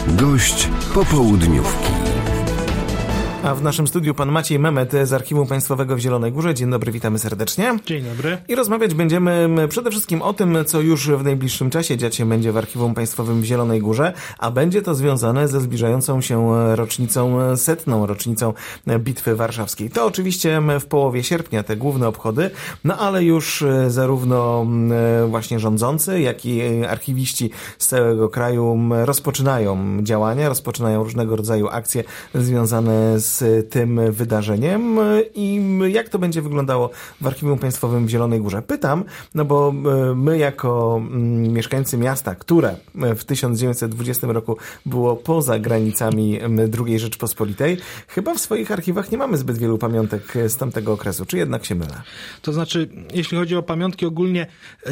Gość popołudniówki. A w naszym studiu pan Maciej Memet z Archiwum Państwowego w Zielonej Górze. Dzień dobry, witamy serdecznie. Dzień dobry. I rozmawiać będziemy przede wszystkim o tym, co już w najbliższym czasie dziać się będzie w Archiwum Państwowym w Zielonej Górze, a będzie to związane ze zbliżającą się rocznicą, 100. rocznicą Bitwy Warszawskiej. To oczywiście w połowie sierpnia te główne obchody, no ale już zarówno właśnie rządzący, jak i archiwiści z całego kraju rozpoczynają działania, rozpoczynają różnego rodzaju akcje związane z tym wydarzeniem i jak to będzie wyglądało w Archiwum Państwowym w Zielonej Górze. Pytam, no bo my jako mieszkańcy miasta, które w 1920 roku było poza granicami II Rzeczpospolitej, chyba w swoich archiwach nie mamy zbyt wielu pamiątek z tamtego okresu. Czy jednak się mylę? To znaczy, jeśli chodzi o pamiątki ogólnie,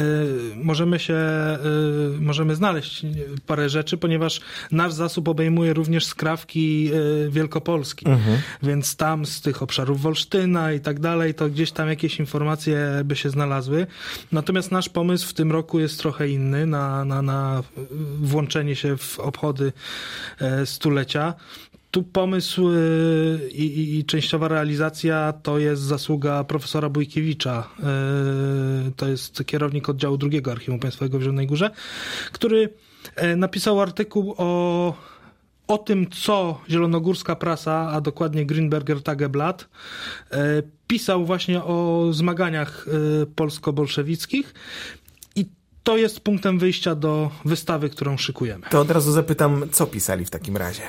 możemy znaleźć parę rzeczy, ponieważ nasz zasób obejmuje również skrawki Wielkopolski. Więc tam z tych obszarów Wolsztyna i tak dalej, to gdzieś tam jakieś informacje by się znalazły. Natomiast nasz pomysł w tym roku jest trochę inny na włączenie się w obchody stulecia. Tu pomysł i częściowa realizacja to jest zasługa profesora Bójkiewicza. To jest kierownik oddziału II Archiwum Państwowego w Zielonej Górze, który napisał artykuł o tym, co zielonogórska prasa, a dokładnie Grünberger Tageblatt, pisał właśnie o zmaganiach polsko-bolszewickich. I to jest punktem wyjścia do wystawy, którą szykujemy. To od razu zapytam, co pisali w takim razie?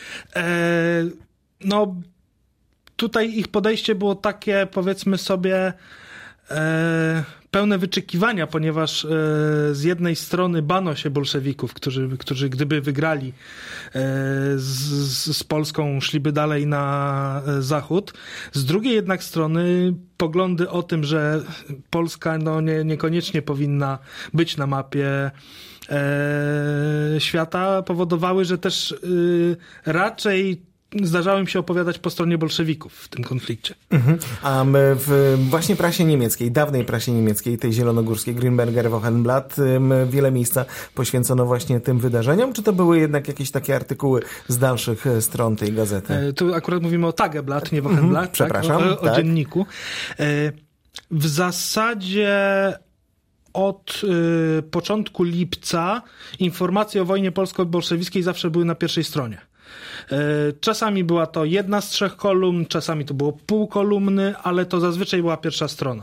No, tutaj ich podejście było takie, powiedzmy sobie, pełne wyczekiwania, ponieważ z jednej strony bano się bolszewików, którzy gdyby wygrali z Polską, szliby dalej na zachód. Z drugiej jednak strony poglądy o tym, że Polska niekoniecznie powinna być na mapie świata, powodowały, że też raczej zdarzało im się opowiadać po stronie bolszewików w tym konflikcie. A w właśnie prasie niemieckiej, dawnej prasie niemieckiej, tej zielonogórskiej, Grünberger Wochenblatt, wiele miejsca poświęcono właśnie tym wydarzeniom, czy to były jednak jakieś takie artykuły z dalszych stron tej gazety? Tu akurat mówimy o Tageblatt, nie Wochenblatt, przepraszam, tak? O dzienniku. W zasadzie od początku lipca informacje o wojnie polsko-bolszewickiej zawsze były na pierwszej stronie. Czasami była to jedna z 3 kolumn, czasami to było pół kolumny, ale to zazwyczaj była pierwsza strona.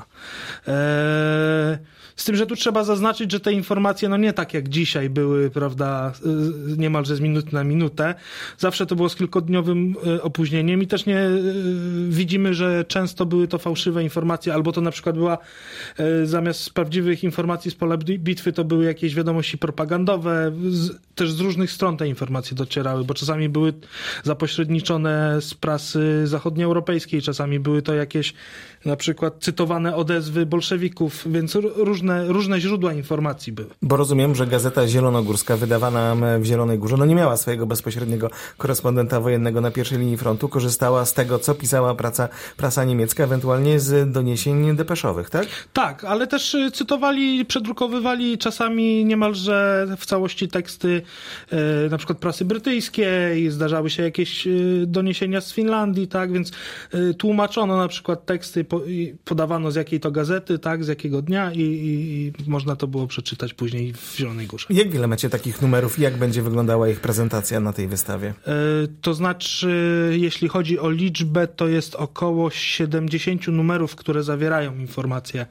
Z tym, że tu trzeba zaznaczyć, że te informacje, nie tak jak dzisiaj były, prawda, niemalże z minuty na minutę. Zawsze to było z kilkudniowym opóźnieniem i też nie widzimy, że często były to fałszywe informacje, albo to na przykład była zamiast prawdziwych informacji z pola bitwy, to były jakieś wiadomości propagandowe. Też z różnych stron te informacje docierały, bo czasami były zapośredniczone z prasy zachodnioeuropejskiej, czasami były to jakieś na przykład cytowane odezwy bolszewików, więc różne źródła informacji były. Bo rozumiem, że Gazeta Zielonogórska wydawana w Zielonej Górze nie miała swojego bezpośredniego korespondenta wojennego na pierwszej linii frontu, korzystała z tego, co pisała prasa niemiecka, ewentualnie z doniesień depeszowych, tak? Tak, ale też cytowali, przedrukowywali czasami niemalże w całości teksty na przykład prasy brytyjskiej, zdarzały się jakieś doniesienia z Finlandii, tak, więc tłumaczono na przykład teksty, podawano z jakiej to gazety, tak, z jakiego dnia i można to było przeczytać później w Zielonej Górze. Jak wiele macie takich numerów i jak będzie wyglądała ich prezentacja na tej wystawie? To znaczy, jeśli chodzi o liczbę, to jest około 70 numerów, które zawierają informacje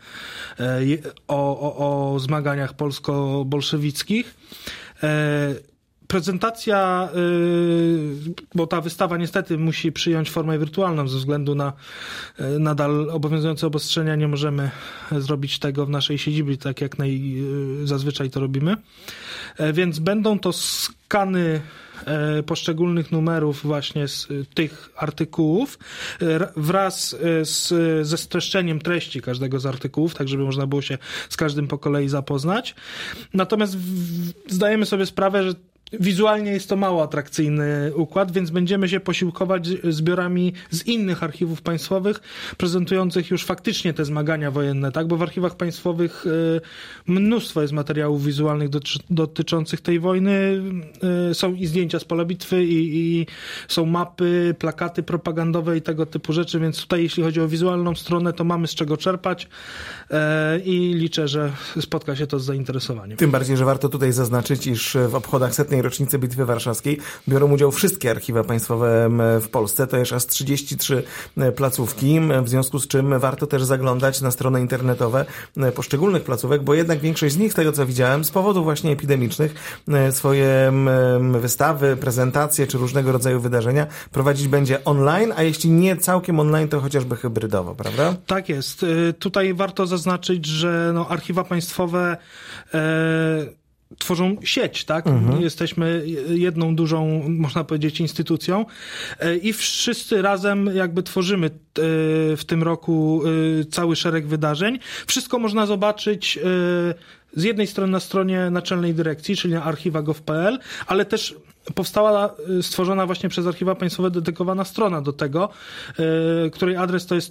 o zmaganiach polsko-bolszewickich. Prezentacja, bo ta wystawa niestety musi przyjąć formę wirtualną ze względu na nadal obowiązujące obostrzenia. Nie możemy zrobić tego w naszej siedzibie, tak jak zazwyczaj to robimy. Więc będą to skany poszczególnych numerów właśnie z tych artykułów wraz ze streszczeniem treści każdego z artykułów, tak żeby można było się z każdym po kolei zapoznać. Natomiast zdajemy sobie sprawę, że wizualnie jest to mało atrakcyjny układ, więc będziemy się posiłkować zbiorami z innych archiwów państwowych, prezentujących już faktycznie te zmagania wojenne, tak? Bo w archiwach państwowych mnóstwo jest materiałów wizualnych dotyczących tej wojny. Są i zdjęcia z pola bitwy, i są mapy, plakaty propagandowe i tego typu rzeczy, więc tutaj jeśli chodzi o wizualną stronę, to mamy z czego czerpać i liczę, że spotka się to z zainteresowaniem. Tym bardziej, że warto tutaj zaznaczyć, iż w obchodach 100. rocznicy Bitwy Warszawskiej biorą udział wszystkie archiwa państwowe w Polsce. To jest aż 33 placówki, w związku z czym warto też zaglądać na strony internetowe poszczególnych placówek, bo jednak większość z nich, tego co widziałem, z powodów właśnie epidemicznych swoje wystawy, prezentacje czy różnego rodzaju wydarzenia prowadzić będzie online, a jeśli nie całkiem online, to chociażby hybrydowo, prawda? Tak jest. Tutaj warto zaznaczyć, że archiwa państwowe tworzą sieć, tak? Jesteśmy jedną dużą, można powiedzieć, instytucją i wszyscy razem jakby tworzymy w tym roku cały szereg wydarzeń. Wszystko można zobaczyć z jednej strony na stronie Naczelnej Dyrekcji, czyli na archiwa.gov.pl, ale też powstała, stworzona właśnie przez Archiwa Państwowe dedykowana strona do tego, której adres to jest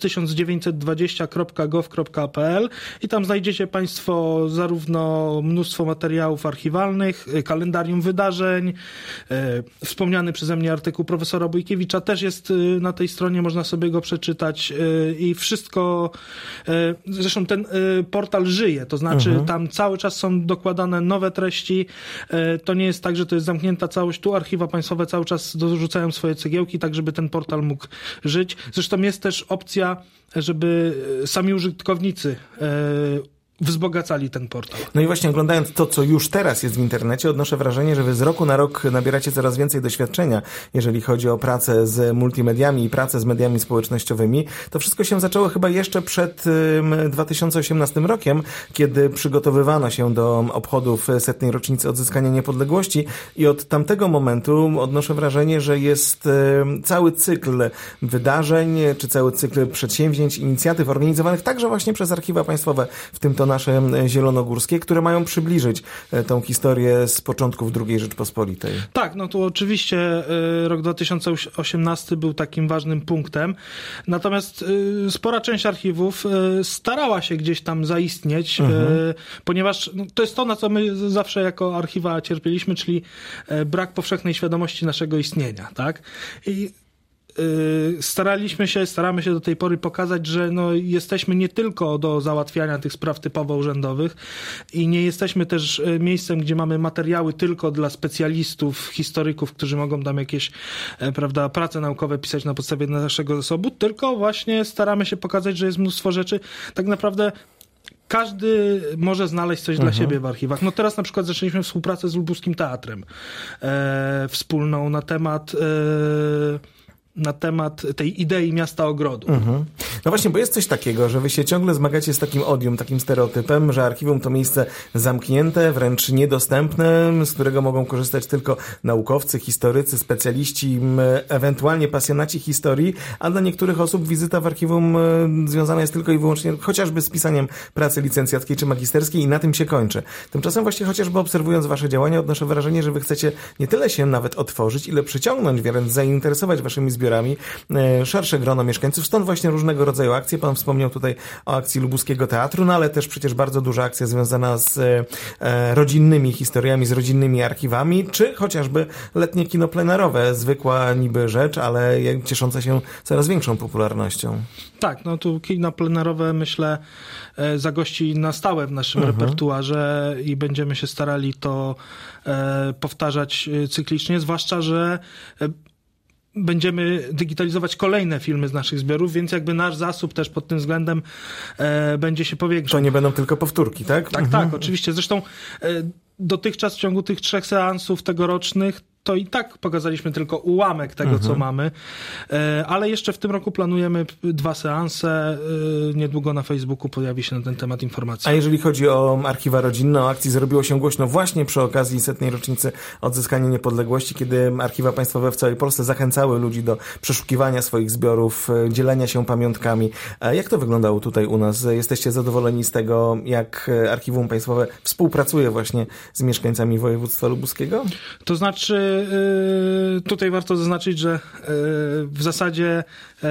1920.gov.pl i tam znajdziecie Państwo zarówno mnóstwo materiałów archiwalnych, kalendarium wydarzeń, wspomniany przeze mnie artykuł profesora Bójkiewicza też jest na tej stronie, można sobie go przeczytać i wszystko, zresztą ten portal żyje, to znaczy tam cały czas są dokładane nowe treści, to nie jest tak, że to jest zamknięta całość. Tu archiwa państwowe cały czas dorzucają swoje cegiełki, tak żeby ten portal mógł żyć. Zresztą jest też opcja, żeby sami użytkownicy wzbogacali ten portal. No i właśnie oglądając to, co już teraz jest w internecie, odnoszę wrażenie, że wy z roku na rok nabieracie coraz więcej doświadczenia, jeżeli chodzi o pracę z multimediami i pracę z mediami społecznościowymi. To wszystko się zaczęło chyba jeszcze przed 2018 rokiem, kiedy przygotowywano się do obchodów 100. rocznicy odzyskania niepodległości i od tamtego momentu odnoszę wrażenie, że jest cały cykl wydarzeń, czy cały cykl przedsięwzięć, inicjatyw organizowanych także właśnie przez archiwa państwowe, w tym to nasze zielonogórskie, które mają przybliżyć tą historię z początków II Rzeczpospolitej. Tak, no to oczywiście rok 2018 był takim ważnym punktem. Natomiast spora część archiwów starała się gdzieś tam zaistnieć, ponieważ to jest to, na co my zawsze jako archiwa cierpieliśmy, czyli brak powszechnej świadomości naszego istnienia, tak? I staramy się do tej pory pokazać, że jesteśmy nie tylko do załatwiania tych spraw typowo urzędowych i nie jesteśmy też miejscem, gdzie mamy materiały tylko dla specjalistów, historyków, którzy mogą tam jakieś, prace naukowe pisać na podstawie naszego zasobu, tylko właśnie staramy się pokazać, że jest mnóstwo rzeczy. Tak naprawdę każdy może znaleźć coś dla siebie w archiwach. Teraz na przykład zaczęliśmy współpracę z Lubuskim Teatrem wspólną na temat tej idei miasta ogrodu. No właśnie, bo jest coś takiego, że wy się ciągle zmagacie z takim odium, takim stereotypem, że archiwum to miejsce zamknięte, wręcz niedostępne, z którego mogą korzystać tylko naukowcy, historycy, specjaliści, ewentualnie pasjonaci historii, a dla niektórych osób wizyta w archiwum związana jest tylko i wyłącznie chociażby z pisaniem pracy licencjackiej czy magisterskiej i na tym się kończy. Tymczasem właśnie chociażby obserwując wasze działania, odnoszę wrażenie, że wy chcecie nie tyle się nawet otworzyć, ile przyciągnąć, wręcz zainteresować waszymi zbiorami szersze grono mieszkańców, stąd właśnie różnego rodzaju akcje. Pan wspomniał tutaj o akcji Lubuskiego Teatru, ale też przecież bardzo duża akcja związana z rodzinnymi historiami, z rodzinnymi archiwami, czy chociażby letnie kino plenerowe, zwykła niby rzecz, ale ciesząca się coraz większą popularnością. Tak, tu kino plenerowe, myślę, zagości na stałe w naszym repertuarze i będziemy się starali to powtarzać cyklicznie, zwłaszcza, że będziemy digitalizować kolejne filmy z naszych zbiorów, więc jakby nasz zasób też pod tym względem będzie się powiększał. To nie będą tylko powtórki, tak? Tak, oczywiście. Zresztą dotychczas w ciągu tych 3 seansów tegorocznych to i tak pokazaliśmy tylko ułamek tego, co mamy, ale jeszcze w tym roku planujemy 2 seanse. Niedługo na Facebooku pojawi się na ten temat informacja. A jeżeli chodzi o archiwa rodzinne, o akcji zrobiło się głośno właśnie przy okazji 100. rocznicy odzyskania niepodległości, kiedy archiwa państwowe w całej Polsce zachęcały ludzi do przeszukiwania swoich zbiorów, dzielenia się pamiątkami. Jak to wyglądało tutaj u nas? Jesteście zadowoleni z tego, jak archiwum państwowe współpracuje właśnie z mieszkańcami województwa lubuskiego? To znaczy, tutaj warto zaznaczyć, że w zasadzie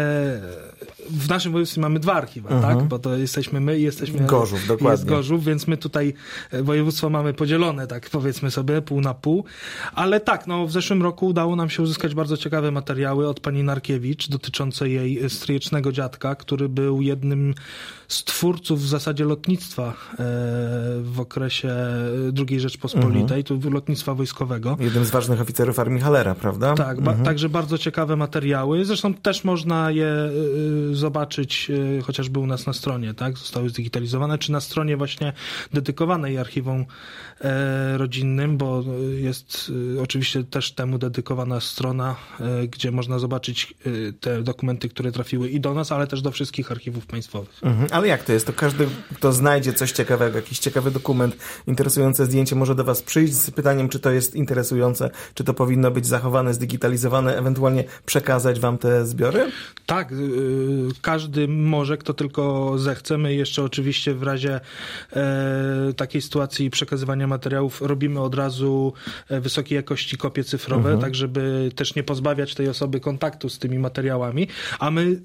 w naszym województwie mamy 2 archiwa, tak? Bo to jesteśmy my i jesteśmy Gorzów, dokładnie. Jest Gorzów, więc my tutaj województwo mamy podzielone, tak powiedzmy sobie, pół na pół. Ale tak, w zeszłym roku udało nam się uzyskać bardzo ciekawe materiały od pani Narkiewicz dotyczące jej stryjecznego dziadka, który był jednym z twórców w zasadzie lotnictwa w okresie II Rzeczpospolitej, tu lotnictwa wojskowego. Jednym z ważnych oficerów Armii Hallera, prawda? Tak, także bardzo ciekawe materiały. Zresztą też można je zobaczyć chociażby u nas na stronie, tak? Zostały zdigitalizowane, czy na stronie właśnie dedykowanej archiwum rodzinnym, bo jest oczywiście też temu dedykowana strona, gdzie można zobaczyć te dokumenty, które trafiły i do nas, ale też do wszystkich archiwów państwowych. Ale jak to jest? To każdy, kto znajdzie coś ciekawego, jakiś ciekawy dokument, interesujące zdjęcie, może do was przyjść z pytaniem, czy to jest interesujące, czy to powinno być zachowane, zdigitalizowane, ewentualnie przekazać wam te zbiory? Tak, każdy może, kto tylko zechce. My jeszcze oczywiście w razie takiej sytuacji przekazywania materiałów robimy od razu wysokiej jakości kopie cyfrowe, tak żeby też nie pozbawiać tej osoby kontaktu z tymi materiałami, a my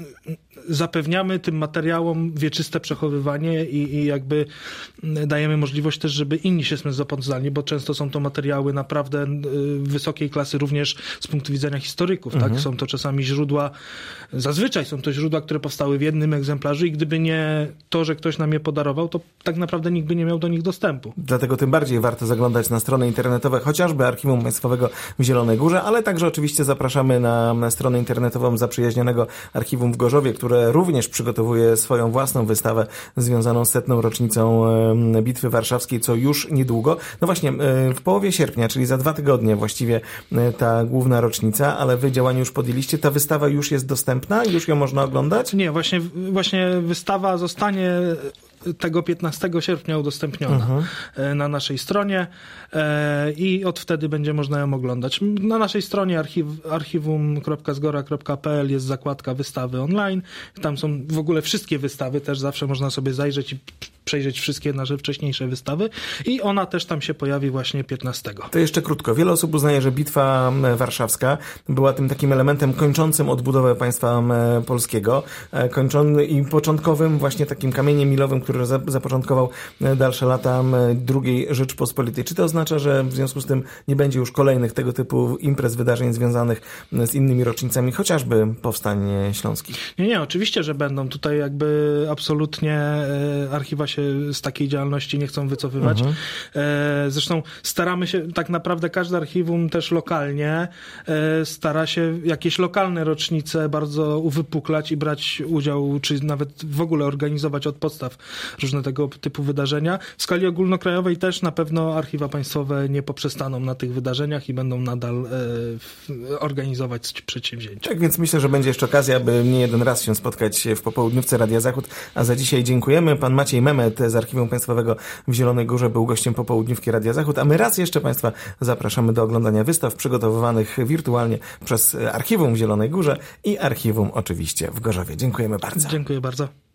zapewniamy tym materiałom wieczyste przechowywanie i jakby dajemy możliwość też, żeby inni się z tym zapoznali, bo często są to materiały naprawdę wysokiej klasy również z punktu widzenia historyków, tak? Są to czasami źródła, zazwyczaj są to źródła, które powstały w jednym egzemplarzu i gdyby nie to, że ktoś nam je podarował, to tak naprawdę nikt by nie miał do nich dostępu. Dlatego tym bardziej warto zaglądać na strony internetowe, chociażby Archiwum Państwowego w Zielonej Górze, ale także oczywiście zapraszamy na stronę internetową zaprzyjaźnionego Archiwum w Gorzowie, które również przygotowuje swoją własną wystawę związaną z 100. rocznicą Bitwy Warszawskiej, co już niedługo. No właśnie, w połowie sierpnia, czyli za 2 tygodnie właściwie ta główna rocznica, ale wy działanie już podjęliście. Ta wystawa już jest dostępna? Już ją można oglądać? Nie, właśnie wystawa zostanie tego 15 sierpnia udostępniona na naszej stronie i od wtedy będzie można ją oglądać. Na naszej stronie archiwum.zgora.pl jest zakładka wystawy online. Tam są w ogóle wszystkie wystawy, też zawsze można sobie zajrzeć i przejrzeć wszystkie nasze wcześniejsze wystawy i ona też tam się pojawi właśnie 15. To jeszcze krótko. Wiele osób uznaje, że Bitwa Warszawska była tym takim elementem kończącym odbudowę państwa polskiego, i początkowym właśnie takim kamieniem milowym, który zapoczątkował dalsze lata II Rzeczpospolitej. Czy to oznacza, że w związku z tym nie będzie już kolejnych tego typu imprez, wydarzeń związanych z innymi rocznicami, chociażby powstań śląskich? Nie, oczywiście, że będą. Tutaj jakby absolutnie archiwa się z takiej działalności nie chcą wycofywać. Zresztą staramy się, tak naprawdę każde archiwum też lokalnie stara się jakieś lokalne rocznice bardzo uwypuklać i brać udział, czy nawet w ogóle organizować od podstaw różne tego typu wydarzenia. W skali ogólnokrajowej też na pewno archiwa państwowe nie poprzestaną na tych wydarzeniach i będą nadal organizować przedsięwzięcia. Tak więc myślę, że będzie jeszcze okazja, aby nie jeden raz się spotkać w popołudniówce Radia Zachód, a za dzisiaj dziękujemy. Pan Maciej Memet z Archiwum Państwowego w Zielonej Górze był gościem popołudniówki Radia Zachód, a my raz jeszcze Państwa zapraszamy do oglądania wystaw przygotowywanych wirtualnie przez Archiwum w Zielonej Górze i Archiwum oczywiście w Gorzowie. Dziękujemy bardzo. Dziękuję bardzo.